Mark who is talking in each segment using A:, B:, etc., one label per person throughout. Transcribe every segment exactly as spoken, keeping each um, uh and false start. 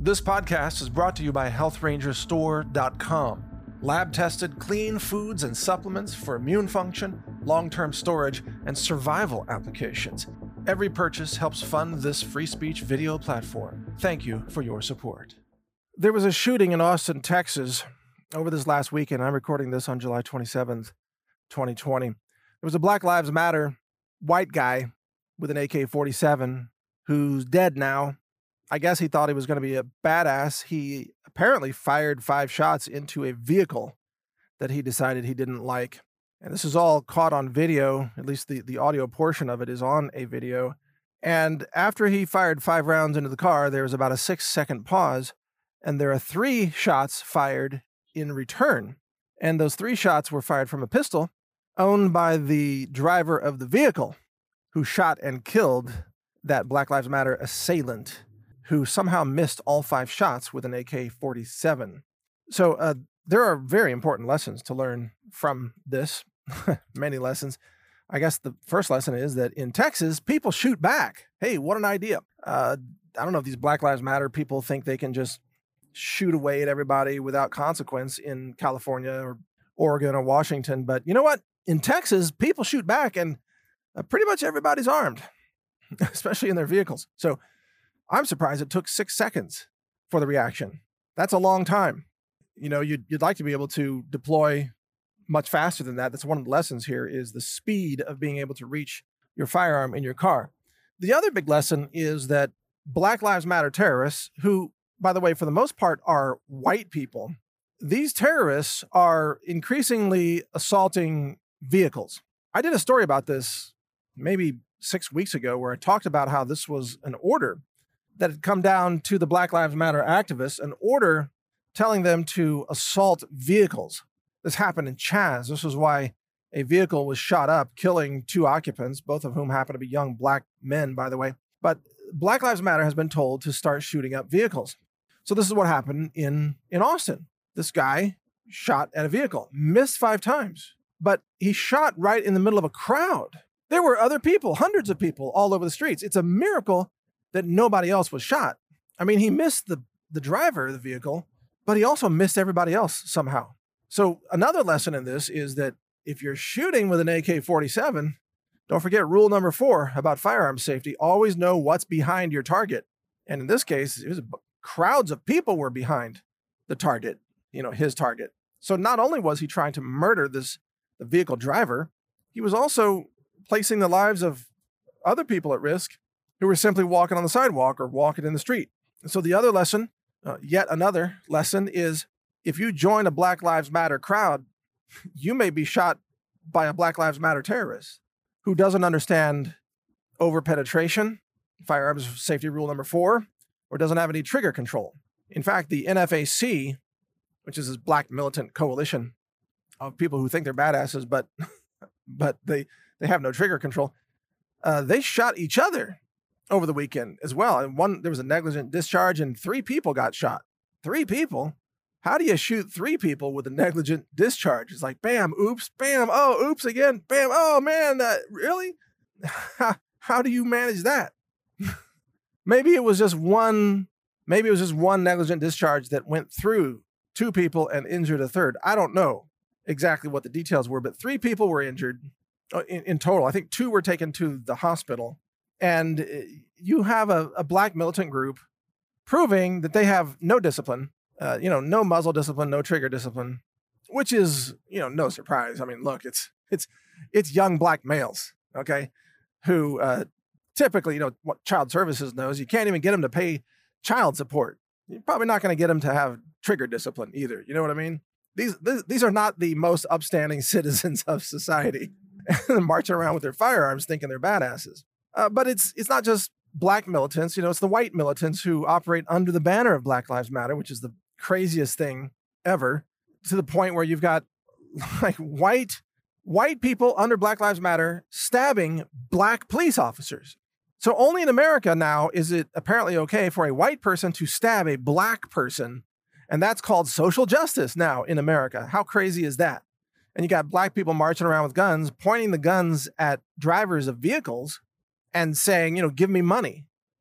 A: This podcast is brought to you by health ranger store dot com. Lab-tested, clean foods and supplements for immune function, long-term storage, and survival applications. Every purchase helps fund this free speech video platform. Thank you for your support. There was a shooting in Austin, Texas over this last weekend. I'm recording this on July twenty-seventh, twenty twenty. There was a Black Lives Matter white guy with an A K forty-seven who's dead now. I guess he thought he was going to be a badass. He apparently fired five shots into a vehicle that he decided he didn't like. And this is all caught on video. At least the, the audio portion of it is on a video. And after he fired five rounds into the car, there was about a six second pause. And there are three shots fired in return. And those three shots were fired from a pistol owned by the driver of the vehicle who shot and killed that Black Lives Matter assailant, who somehow missed all five shots with an A K forty-seven. So uh, there are very important lessons to learn from this. Many lessons. I guess the first lesson is that in Texas, people shoot back. Hey, what an idea. Uh, I don't know if these Black Lives Matter people think they can just shoot away at everybody without consequence in California or Oregon or Washington. But you know what? In Texas, people shoot back and uh, pretty much everybody's armed, especially in their vehicles. So I'm surprised it took six seconds for the reaction. That's a long time. You know, you'd, you'd like to be able to deploy much faster than that. That's one of the lessons here, is the speed of being able to reach your firearm in your car. The other big lesson is that Black Lives Matter terrorists, who, by the way, for the most part are white people, these terrorists are increasingly assaulting vehicles. I did a story about this maybe six weeks ago where I talked about how this was an order that had come down to the Black Lives Matter activists, an order telling them to assault vehicles. This happened in Chaz. This was why a vehicle was shot up, killing two occupants, both of whom happen to be young black men, by the way. But Black Lives Matter has been told to start shooting up vehicles. So this is what happened in, in Austin. This guy shot at a vehicle, missed five times, but he shot right in the middle of a crowd. There were other people, hundreds of people all over the streets. It's a miracle that nobody else was shot. I mean, he missed the, the driver of the vehicle, but he also missed everybody else somehow. So another lesson in this is that if you're shooting with an A K forty-seven, don't forget rule number four about firearm safety. Always know what's behind your target. And in this case, it was crowds of people were behind the target, you know, his target. So not only was he trying to murder this the vehicle driver, he was also placing the lives of other people at risk who were simply walking on the sidewalk or walking in the street. And so the other lesson, uh, yet another lesson, is if you join a Black Lives Matter crowd, you may be shot by a Black Lives Matter terrorist who doesn't understand over-penetration, firearms safety rule number four, or doesn't have any trigger control. In fact, the N F A C, which is this black militant coalition of people who think they're badasses, but but they, they have no trigger control, uh, they shot each other over the weekend as well. And one, there was a negligent discharge and three people got shot. Three people? How do you shoot three people with a negligent discharge? It's like, bam, oops, bam, oh, oops again, bam, oh man, uh, really? How do you manage that? Maybe it was just one, maybe it was just one negligent discharge that went through two people and injured a third. I don't know exactly what the details were, but three people were injured in, in total. I think two were taken to the hospital. And you have a, a black militant group proving that they have no discipline, uh, you know, no muzzle discipline, no trigger discipline, which is, you know, no surprise. I mean, look, it's it's it's young black males, okay, who uh, typically, you know, what Child Services knows, you can't even get them to pay child support. You're probably not going to get them to have trigger discipline either. You know what I mean? These th- these are not the most upstanding citizens of society, marching around with their firearms thinking they're badasses. Uh, but it's it's not just black militants, you know, it's the white militants who operate under the banner of Black Lives Matter, which is the craziest thing ever, to the point where you've got like white white people under Black Lives Matter stabbing black police officers. So only in America now is it apparently okay for a white person to stab a black person, and that's called social justice now in America. How crazy is that? And you got black people marching around with guns, pointing the guns at drivers of vehicles and saying, you know, give me money.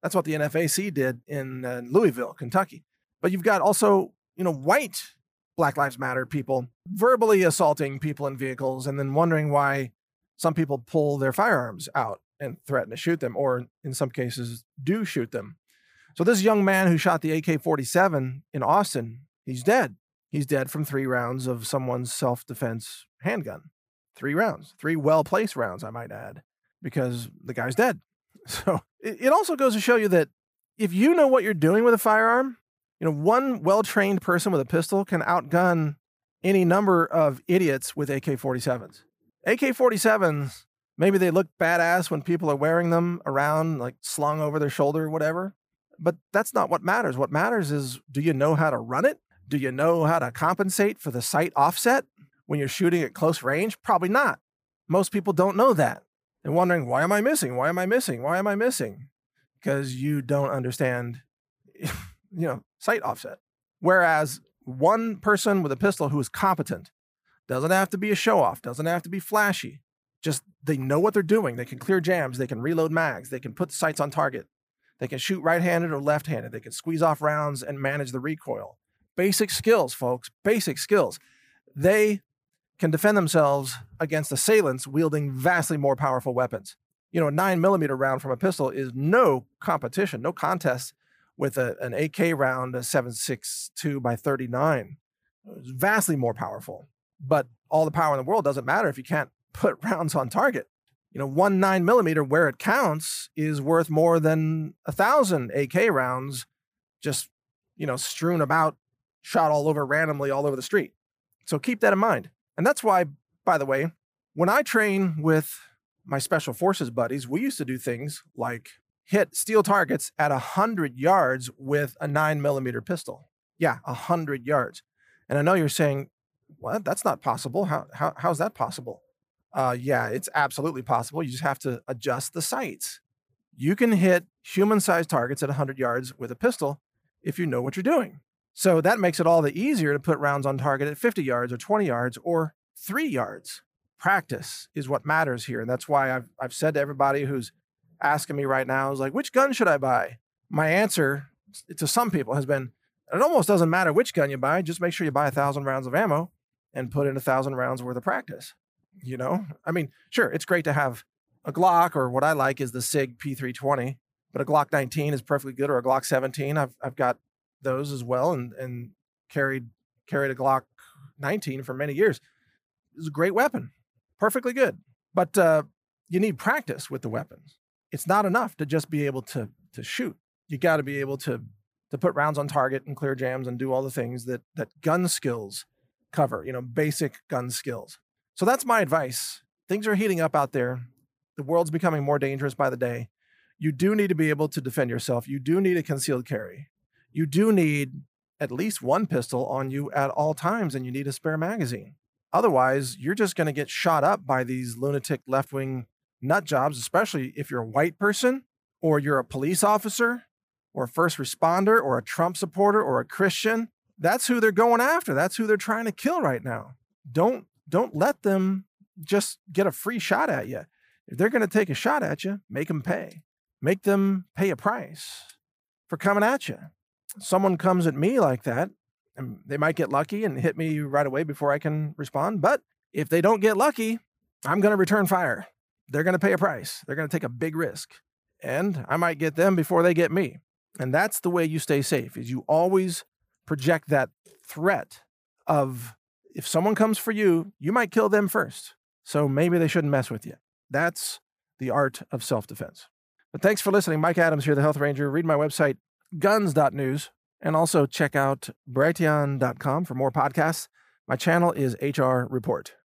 A: That's what the N F A C did in uh, Louisville, Kentucky. But you've got also, you know, white Black Lives Matter people verbally assaulting people in vehicles and then wondering why some people pull their firearms out and threaten to shoot them, or in some cases do shoot them. So this young man who shot the A K forty-seven in Austin, he's dead. He's dead from three rounds of someone's self-defense handgun. Three rounds, three well-placed rounds, I might add, because the guy's dead. So it also goes to show you that if you know what you're doing with a firearm, you know, one well-trained person with a pistol can outgun any number of idiots with A K forty-sevens. A K forty-sevens, maybe they look badass when people are wearing them around, like slung over their shoulder or whatever, but that's not what matters. What matters is, do you know how to run it? Do you know how to compensate for the sight offset when you're shooting at close range? Probably not. Most people don't know that. They're wondering, why am I missing? Why am I missing? Why am I missing? Because you don't understand, you know, sight offset. Whereas one person with a pistol who is competent doesn't have to be a show-off, doesn't have to be flashy. Just they know what they're doing. They can clear jams. They can reload mags. They can put the sights on target. They can shoot right-handed or left-handed. They can squeeze off rounds and manage the recoil. Basic skills, folks. Basic skills. They can defend themselves against assailants wielding vastly more powerful weapons. You know, a nine millimeter round from a pistol is no competition, no contest with a, an A K round, a seven six two by thirty-nine. It's vastly more powerful. But all the power in the world doesn't matter if you can't put rounds on target. You know, one nine millimeter where it counts is worth more than a thousand A K rounds just, you know, strewn about, shot all over randomly all over the street. So keep that in mind. And that's why, by the way, when I train with my special forces buddies, we used to do things like hit steel targets at one hundred yards with a nine millimeter pistol. Yeah, one hundred yards. And I know you're saying, what? That's not possible. How, how, how's that possible? Uh, yeah, it's absolutely possible. You just have to adjust the sights. You can hit human-sized targets at one hundred yards with a pistol if you know what you're doing. So that makes it all the easier to put rounds on target at fifty yards or twenty yards or three yards. Practice is what matters here. And that's why I've, I've said to everybody who's asking me right now is like, which gun should I buy? My answer to some people has been, it almost doesn't matter which gun you buy. Just make sure you buy a thousand rounds of ammo and put in a thousand rounds worth of practice. You know, I mean, sure, it's great to have a Glock, or what I like is the SIG P three twenty, but a Glock nineteen is perfectly good, or a Glock seventeen. I've I've got those as well, and and carried carried a Glock nineteen for many years. It's a great weapon, perfectly good. But uh, you need practice with the weapons. It's not enough to just be able to to shoot. You got to be able to to put rounds on target and clear jams and do all the things that that gun skills cover. You know, basic gun skills. So that's my advice. Things are heating up out there. The world's becoming more dangerous by the day. You do need to be able to defend yourself. You do need a concealed carry. You do need at least one pistol on you at all times, and you need a spare magazine. Otherwise, you're just going to get shot up by these lunatic left-wing nut jobs, especially if you're a white person, or you're a police officer, or a first responder, or a Trump supporter, or a Christian. That's who they're going after. That's who they're trying to kill right now. Don't Don't let them just get a free shot at you. If they're going to take a shot at you, make them pay. Make them pay a price for coming at you. Someone comes at me like that, and they might get lucky and hit me right away before I can respond. But if they don't get lucky, I'm going to return fire. They're going to pay a price. They're going to take a big risk. And I might get them before they get me. And that's the way you stay safe, is you always project that threat of, if someone comes for you, you might kill them first. So maybe they shouldn't mess with you. That's the art of self-defense. But thanks for listening. Mike Adams here, the Health Ranger. Read my website, guns dot news, and also check out brighteon dot com for more podcasts. My channel is H R Report.